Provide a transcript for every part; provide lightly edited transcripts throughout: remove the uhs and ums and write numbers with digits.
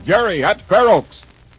Jerry at Fair Oaks.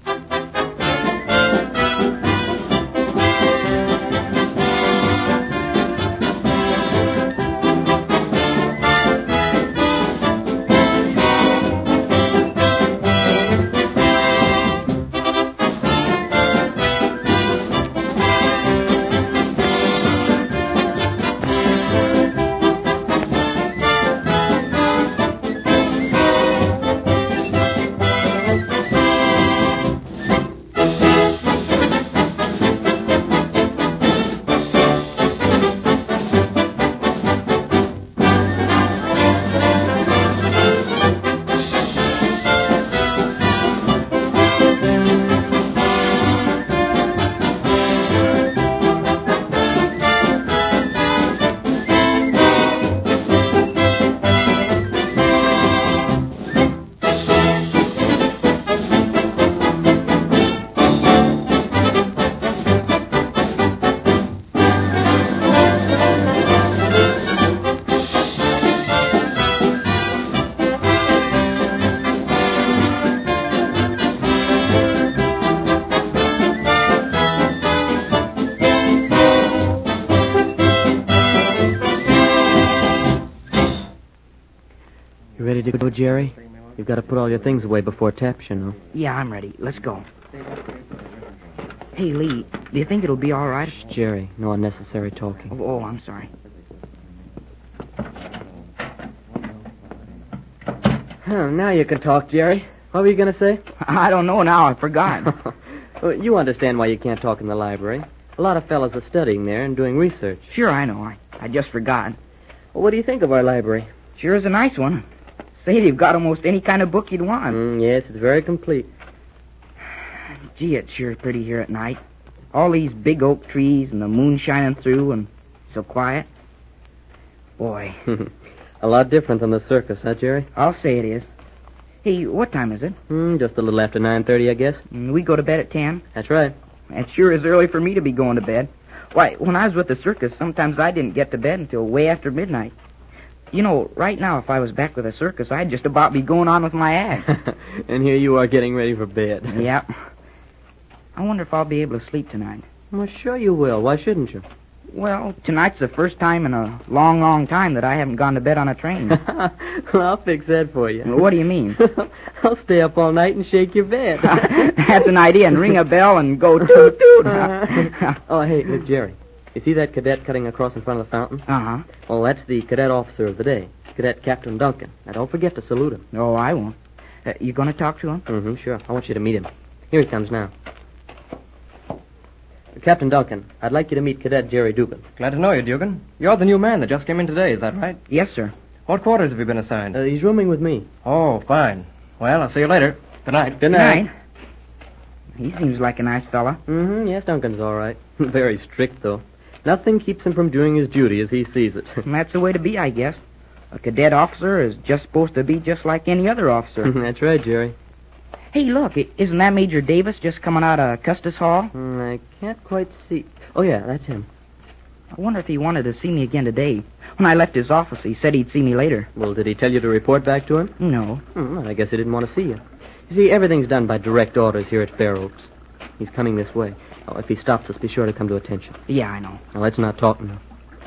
You ready to go, Jerry? You've got to put all your things away before taps, you know. Yeah, I'm ready. Let's go. Hey, Lee, do you think it'll be all right? Shh, Jerry. No unnecessary talking. Oh, I'm sorry. Now you can talk, Jerry. What were you going to say? I don't know now. I forgot. Well, you understand why you can't talk in the library. A lot of fellas are studying there and doing research. Sure, I know. I just forgot. Well, what do you think of our library? Sure is a nice one. Say, they've got almost any kind of book you'd want. Yes, it's very complete. Gee, it's sure pretty here at night. All these big oak trees and the moon shining through and so quiet. Boy. A lot different than the circus, huh, Jerry? I'll say it is. Hey, what time is it? Just a little after 9:30, I guess. We go to bed at 10? That's right. It sure is early for me to be going to bed. Why, when I was with the circus, sometimes I didn't get to bed until way after midnight. You know, right now, if I was back with the circus, I'd just about be going on with my act. And here you are getting ready for bed. Yep. I wonder if I'll be able to sleep tonight. Well, sure you will. Why shouldn't you? Well, tonight's the first time in a long, long time that I haven't gone to bed on a train. Well, I'll fix that for you. What do you mean? I'll stay up all night and shake your bed. That's an idea, and ring a bell and go toot-toot. Oh, hey, look, Jerry. You see that cadet cutting across in front of the fountain? Uh-huh. Well, that's the cadet officer of the day, Cadet Captain Duncan. Now, don't forget to salute him. Oh, I won't. You going to talk to him? Sure. I want you to meet him. Here he comes now. Captain Duncan, I'd like you to meet Cadet Jerry Dugan. Glad to know you, Dugan. You're the new man that just came in today, is that right? Yes, sir. What quarters have you been assigned? He's rooming with me. Oh, fine. Well, I'll see you later. Good night. Good night. He seems like a nice fella. Yes, Duncan's all right. Very strict, though. Nothing keeps him from doing his duty as he sees it. That's the way to be, I guess. A cadet officer is just supposed to be just like any other officer. That's right, Jerry. Hey, look, isn't that Major Davis just coming out of Custis Hall? I can't quite see. Oh, yeah, that's him. I wonder if he wanted to see me again today. When I left his office, he said he'd see me later. Well, did he tell you to report back to him? No. Well, I guess he didn't want to see you. You see, everything's done by direct orders here at Fair Oaks. He's coming this way. Oh, if he stops us, be sure to come to attention. Yeah, I know. Now, let's not talk now.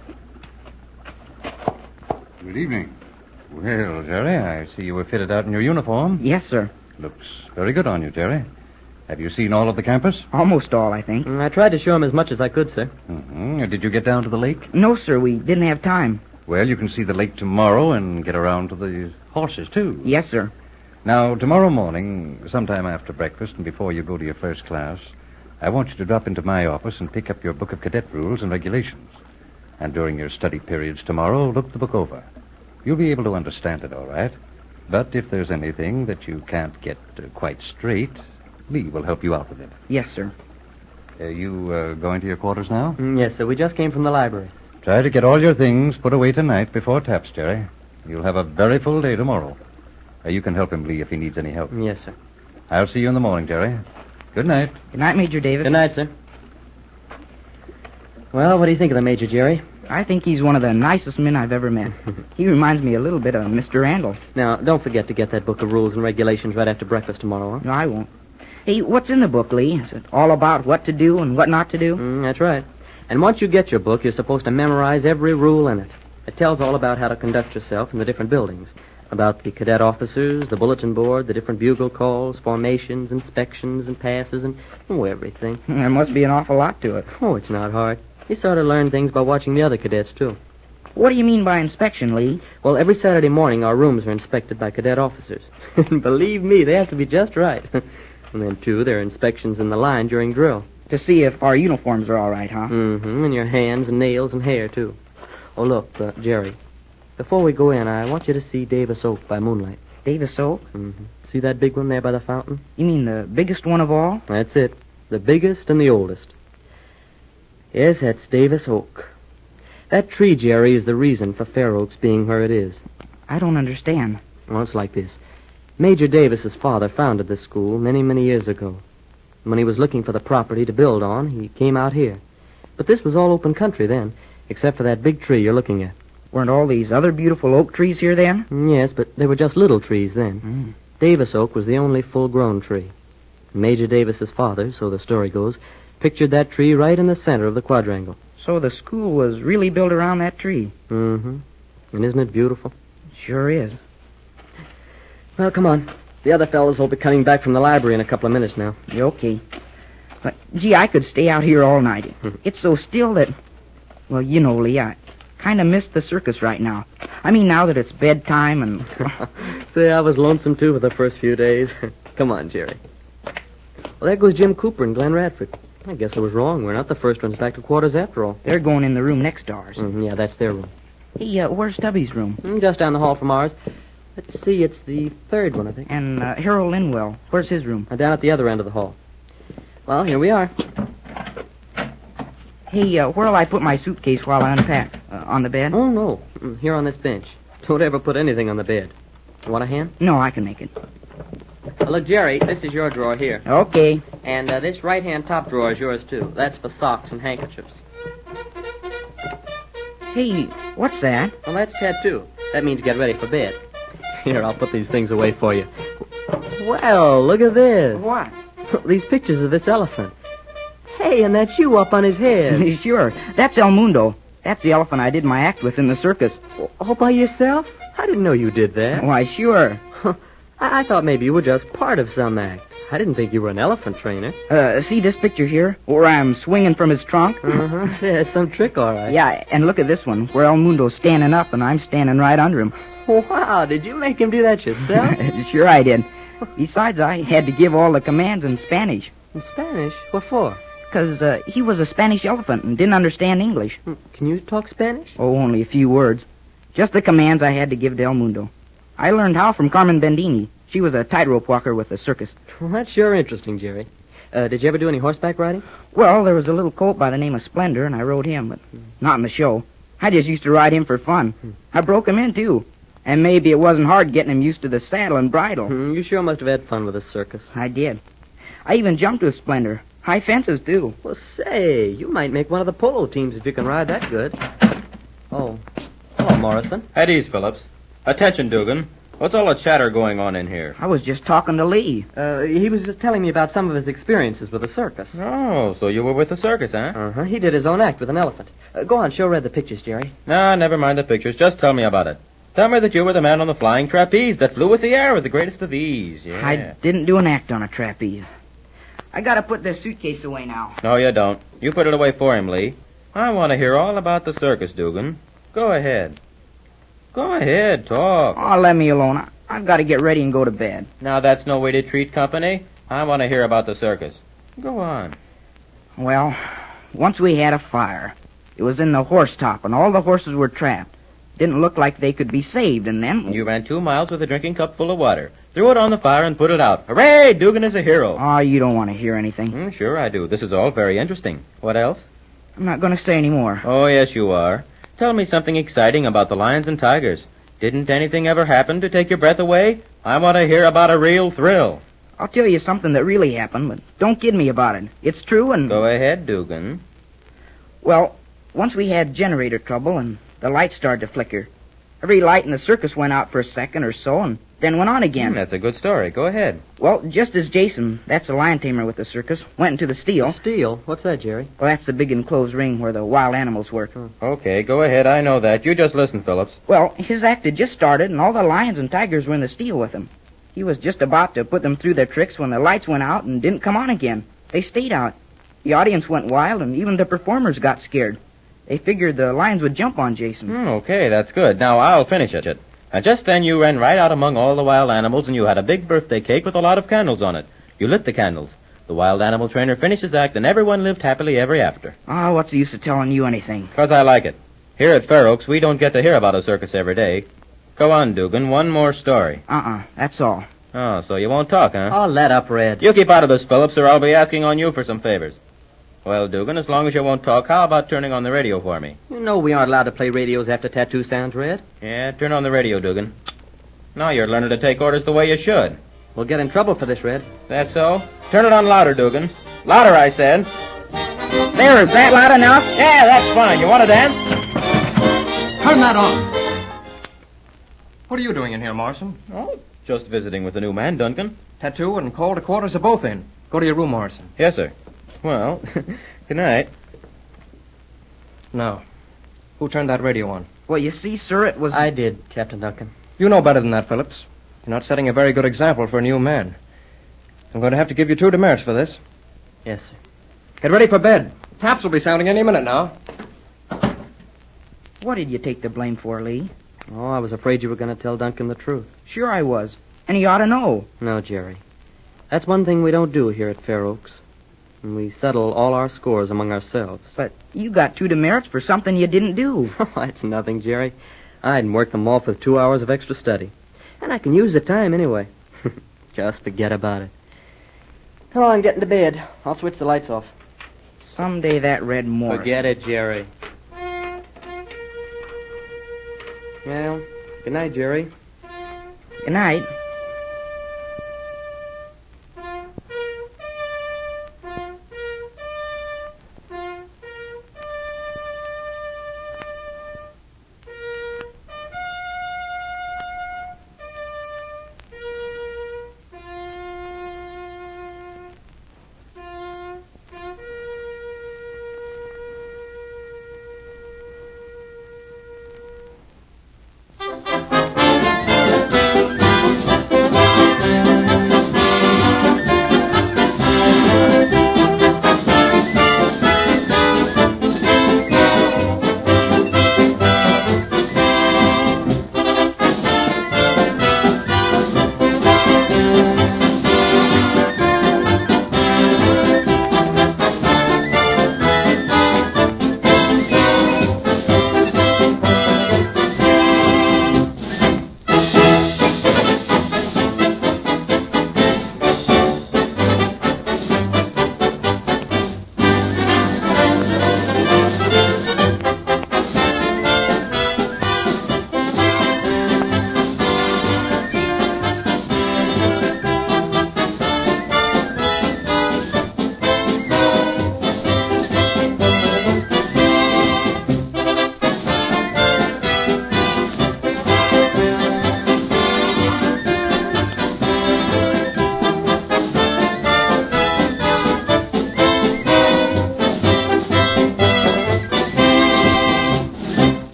Good evening. Well, Jerry, I see you were fitted out in your uniform. Yes, sir. Looks very good on you, Jerry. Have you seen all of the campus? Almost all, I think. I tried to show him as much as I could, sir. Did you get down to the lake? No, sir, we didn't have time. Well, you can see the lake tomorrow and get around to the horses, too. Yes, sir. Now, tomorrow morning, sometime after breakfast and before you go to your first class, I want you to drop into my office and pick up your book of cadet rules and regulations. And during your study periods tomorrow, look the book over. You'll be able to understand it, all right? But if there's anything that you can't get quite straight, Lee will help you out with it. Yes, sir. You going to your quarters now? Yes, sir. We just came from the library. Try to get all your things put away tonight before taps, Jerry. You'll have a very full day tomorrow. You can help him, Lee, if he needs any help. Yes, sir. I'll see you in the morning, Jerry. Good night. Good night, Major Davis. Good night, sir. Well, what do you think of the Major, Jerry? I think he's one of the nicest men I've ever met. He reminds me a little bit of Mr. Randall. Now, don't forget to get that book of rules and regulations right after breakfast tomorrow, huh? No, I won't. Hey, what's in the book, Lee? Is it all about what to do and what not to do? That's right. And once you get your book, you're supposed to memorize every rule in it. It tells all about how to conduct yourself in the different buildings, about the cadet officers, the bulletin board, the different bugle calls, formations, inspections, and passes, and everything. There must be an awful lot to it. Oh, it's not hard. You sort of learn things by watching the other cadets, too. What do you mean by inspection, Lee? Well, every Saturday morning, our rooms are inspected by cadet officers. And believe me, they have to be just right. And then, too, there are inspections in the line during drill. To see if our uniforms are all right, huh? Mm-hmm, and your hands and nails and hair, too. Oh, look, Jerry, before we go in, I want you to see Davis Oak by moonlight. Davis Oak? Mm-hmm. See that big one there by the fountain? You mean the biggest one of all? That's it. The biggest and the oldest. Yes, that's Davis Oak. That tree, Jerry, is the reason for Fair Oaks being where it is. I don't understand. Well, it's like this. Major Davis's father founded this school many, many years ago. When he was looking for the property to build on, he came out here. But this was all open country then, except for that big tree you're looking at. Weren't all these other beautiful oak trees here then? Yes, but they were just little trees then. Davis Oak was the only full-grown tree. Major Davis's father, so the story goes, pictured that tree right in the center of the quadrangle. So the school was really built around that tree? Mm-hmm. And isn't it beautiful? Sure is. Well, come on. The other fellows will be coming back from the library in a couple of minutes now. Okay. But, gee, I could stay out here all night. It's so still that... Well, you know, Lee, I kind of miss the circus right now. I mean, now that it's bedtime and... Say, I was lonesome, too, for the first few days. Come on, Jerry. Well, there goes Jim Cooper and Glenn Radford. I guess I was wrong. We're not the first ones back to quarters after all. They're going in the room next to ours. Yeah, that's their room. Hey, where's Tubby's room? Just down the hall from ours. Let's see, it's the third one, I think. And Harold Linwell, where's his room? Down at the other end of the hall. Well, here we are. Hey, where'll I put my suitcase while I unpack? On the bed? Oh, no. Here on this bench. Don't ever put anything on the bed. Want a hand? No, I can make it. Look, Jerry, this is your drawer here. Okay. And this right-hand top drawer is yours, too. That's for socks and handkerchiefs. Hey, what's that? Well, that's tattoo. That means get ready for bed. Here, I'll put these things away for you. Well, look at this. What? These pictures of this elephant. Hey, and that shoe up on his head. Sure. That's El Mundo. That's the elephant I did my act with in the circus. All by yourself? I didn't know you did that. Why, sure. I thought maybe you were just part of some act. I didn't think you were an elephant trainer. See this picture here, where I'm swinging from his trunk? Uh-huh. Yeah, it's some trick, all right. Yeah, and look at this one, where El Mundo's standing up and I'm standing right under him. Wow, did you make him do that yourself? Sure I did. Besides, I had to give all the commands in Spanish. In Spanish? What for? Because he was a Spanish elephant and didn't understand English. Can you talk Spanish? Oh, only a few words. Just the commands I had to give to El Mundo. I learned how from Carmen Bendini. She was a tightrope walker with the circus. Well, that's sure interesting, Jerry. Did you ever do any horseback riding? Well, there was a little colt by the name of Splendor, and I rode him, but not in the show. I just used to ride him for fun. I broke him in, too. And maybe it wasn't hard getting him used to the saddle and bridle. You sure must have had fun with the circus. I did. I even jumped with Splendor. High fences, too. Well, say, you might make one of the polo teams if you can ride that good. Oh. Hello, Morrison. At ease, Phillips. Attention, Dugan. What's all the chatter going on in here? I was just talking to Lee. He was just telling me about some of his experiences with the circus. Oh, so you were with the circus, huh? Uh-huh. He did his own act with an elephant. Go on, show Red the pictures, Jerry. No, never mind the pictures. Just tell me about it. Tell me that you were the man on the flying trapeze that flew with the air with the greatest of ease. Yeah. I didn't do an act on a trapeze. I gotta put this suitcase away now. No, you don't. You put it away for him, Lee. I want to hear all about the circus, Dugan. Go ahead. Go ahead, talk. Oh, let me alone. I've got to get ready and go to bed. Now, that's no way to treat company. I want to hear about the circus. Go on. Well, once we had a fire. It was in the horse top, and all the horses were trapped. Didn't look like they could be saved, and then... You ran 2 miles with a drinking cup full of water, threw it on the fire, and put it out. Hooray! Dugan is a hero. Oh, you don't want to hear anything. Sure I do. This is all very interesting. What else? I'm not going to say any more. Oh, yes, you are. Tell me something exciting about the lions and tigers. Didn't anything ever happen to take your breath away? I want to hear about a real thrill. I'll tell you something that really happened, but don't kid me about it. It's true, and... Go ahead, Dugan. Well, once we had generator trouble and the lights started to flicker. Every light in the circus went out for a second or so and then went on again. That's a good story. Go ahead. Well, just as Jason, that's the lion tamer with the circus, went into the steel. Steel? What's that, Jerry? Well, that's the big enclosed ring where the wild animals work. Okay, go ahead. I know that. You just listen, Phillips. Well, his act had just started, and all the lions and tigers were in the steel with him. He was just about to put them through their tricks when the lights went out and didn't come on again. They stayed out. The audience went wild, and even the performers got scared. They figured the lions would jump on Jason. Okay, that's good. Now I'll finish it. And just then you ran right out among all the wild animals, and you had a big birthday cake with a lot of candles on it. You lit the candles. The wild animal trainer finished his act, and everyone lived happily ever after. Oh, what's the use of telling you anything? 'Cause I like it. Here at Fair Oaks, we don't get to hear about a circus every day. Go on, Dugan. One more story. That's all. Oh, so you won't talk, huh? Oh, let up, Red. You keep out of this, Phillips, or I'll be asking on you for some favors. Well, Dugan, as long as you won't talk, how about turning on the radio for me? You know we aren't allowed to play radios after tattoo sounds, Red. Yeah, turn on the radio, Dugan. Now you're learning to take orders the way you should. We'll get in trouble for this, Red. That so? Turn it on louder, Dugan. Louder, I said. There, is that loud enough? Yeah, that's fine. You want to dance? Turn that on. What are you doing in here, Morrison? Oh, just visiting with the new man, Duncan. Tattoo and call to quarters are both in. Go to your room, Morrison. Yes, sir. Well, good night. Now, who turned that radio on? Well, you see, sir, it was... I did, Captain Duncan. You know better than that, Phillips. You're not setting a very good example for a new man. I'm going to have to give you 2 demerits for this. Yes, sir. Get ready for bed. Taps will be sounding any minute now. What did you take the blame for, Lee? Oh, I was afraid you were going to tell Duncan the truth. Sure I was. And he ought to know. No, Jerry. That's one thing we don't do here at Fair Oaks. And we settle all our scores among ourselves. But you got 2 demerits for something you didn't do. Oh, that's nothing, Jerry. I hadn't worked them off with 2 hours of extra study. And I can use the time anyway. Just forget about it. Come on, get into bed. I'll switch the lights off. Someday that Red Morris... Forget it, Jerry. Well, good night, Jerry. Good night.